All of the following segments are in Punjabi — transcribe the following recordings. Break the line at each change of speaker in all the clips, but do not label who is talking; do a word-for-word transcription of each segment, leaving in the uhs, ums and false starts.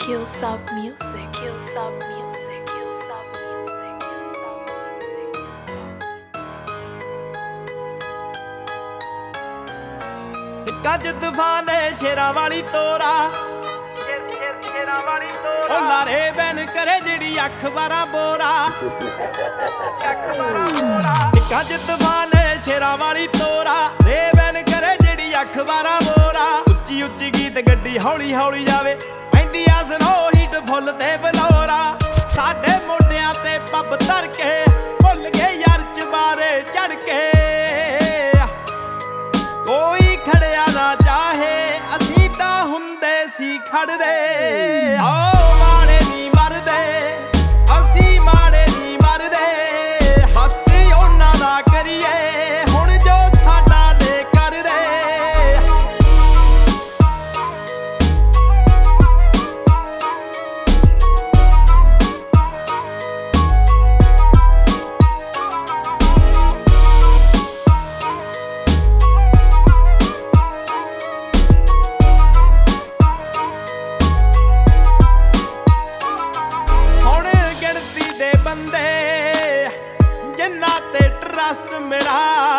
Killsop Music, Killsop Music, Killsop Music, Killsop
Music. ਕੱਜ ਤੂਫਾਨ ਸ਼ੇਰਾਂ ਵਾਲੀ ਤੋਰਾ
ਸ਼ੇਰ ਸ਼ੇਰ ਸ਼ੇਰਾਂ ਵਾਲੀ ਤੋਰਾ
ਉਹ ਲਾਰੇ ਬੈਨ ਕਰੇ ਜਿਹੜੀ ਅੱਖ ਬਾਰਾਂ ਬੋਰਾ
ਅੱਖ ਬਾਰਾਂ ਬੋਰਾ
ਕੱਜ ਤੂਫਾਨ ਸ਼ੇਰਾਂ ਵਾਲੀ ਤੋਰਾ ਰੇ ਬੈਨ ਕਰੇ ਜਿਹੜੀ ਅੱਖ ਬਾਰਾਂ ਬੋਰਾ ਉੱਚੀ ਉੱਚੀ ਗੀਤ ਗੱਡੀ ਹੌਲੀ ਹੌਲੀ ਜਾਵੇ ਪੈਂਦੀ ਆ ਸਨੋ ਹੀਟ ਫੁੱਲ ਤੇ ਬਲੌਰਾ ਸਾਡੇ ਮੋਢਿਆਂ ਤੇ ਪੱਬ ਧਰ ਕੇ ਭੁੱਲ ਗਏ ਯਾਰ ਚਬਾਰੇ ਚੜ ਕੇ ਕੋਈ ਖੜਿਆ ਨਾ ਚਾਹੇ ਅਸੀਂ ਤਾਂ ਹੁੰਦੇ ਸੀ ਖੜਦੇ ਓ ਮਾੜੇ ਨਹੀਂ ਮਰਦੇ ਅਸੀਂ ਮਾੜੇ ਨਹੀਂ ਮਰਦੇ ਹਾਸੀ ਉਹਨਾਂ ਦਾ ਕਰੀਏ ਹੁਣ ਜੋ ਸਾਡਾ ਨੇ ਕਰਦੇ ਬੰਦੇ ਜਿੰਨਾ ਤੇ ਟਰਸਟ ਮੇਰਾ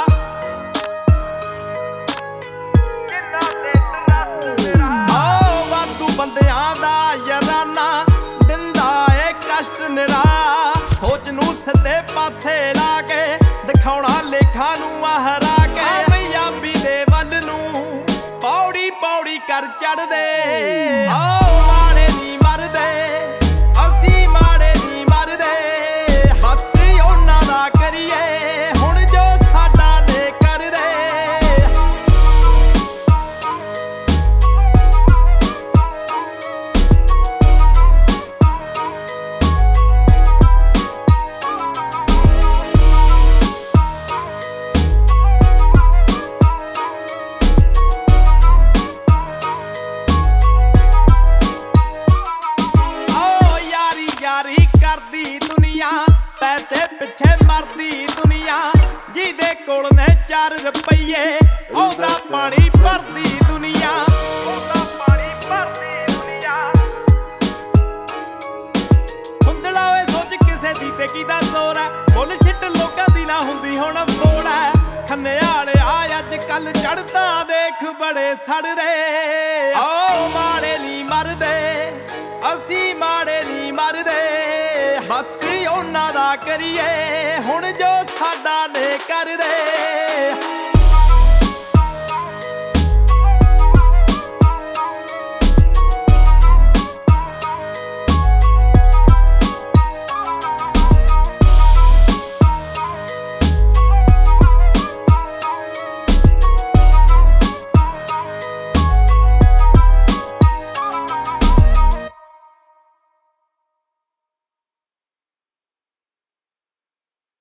ਜਿੰਨਾ ਤੇ ਟਰਸਟ ਮੇਰਾ
ਓ ਵਾਧੂ ਬੰਦਿਆਂ ਦਾ ਯਾਰਾਨਾ ਦਿੰਦਾ ਏ ਕਸ਼ਟ ਨਿਰਾ ਸੋਚ ਨੂੰ ਸਿੱਧੇ ਪਾਸੇ ਲਾ ਕੇ ਦਿਖਾਉਣਾ ਲੇਖਾਂ ਨੂੰ ਆਹਰਾ ਕੇ ਪੰਜਾਬੀ ਦੇ ਵੱਲ ਨੂੰ ਪੌੜੀ ਪੌੜੀ ਕਰ ਚੜਦੇ ਓ ਮਾੜੇ ਨਹੀਂ ਮਰਦੇ ਅਸੀਂ ਮਾੜੇ ਨਹੀਂ ਮਰਦੇ ਕਰੀਏ ਹੁਣ ਜੋ ਸਾਡਾ ਨੇ ਕਰਦੇ ਓ ਯਾਰੀ ਯਾਰੀ ਕਰਦੀ ਦੁਨੀਆ ਪੈਸੇ ਪਿੱਛੇ ਮਰਦੀ ਦੁਨੀਆ ਜਿਹਦੇ ਕੋਲ ਨੇ ਚਾਰ ਰੁਪਈਏ ਉਹਦਾ ਪਾਣੀ ਭਰਦੀ ਦੁਨੀਆ
ਉਹਦਾ ਪਾਣੀ ਭਰਦੀ ਦੁਨੀਆ
ਹੁੰਦਲਾ ਓਏ ਸੋਚ ਕਿਸੇ ਦੀ ਤੇ ਕਿਦਾ ਜ਼ੋਰ ਹੈ ਮੁੱਲ ਛਿੱਟ ਲੋਕਾਂ ਦੀ ਨਾ ਹੁੰਦੀ ਹੁਣ ਫੋੜ ਹੈ ਖੰਨੇ ਵਾਲਿਆ ਅੱਜ ਕੱਲ ਚੜਦਾ ਦੇਖ ਬੜੇ ਸੜਦੇ ਓ ਮਾੜੇ ਨਹੀਂ ਮਰਦੇ ਅਸੀਂ ਮਾੜੇ ਨਹੀਂ ਮਰਦੇ ਹਾਸੀ ਉਹਨਾਂ ਦਾ ਕਰੀਏ ਹੁਣ ਜੋ ਸਾਡਾ ਨੇ ਕਰਦੇ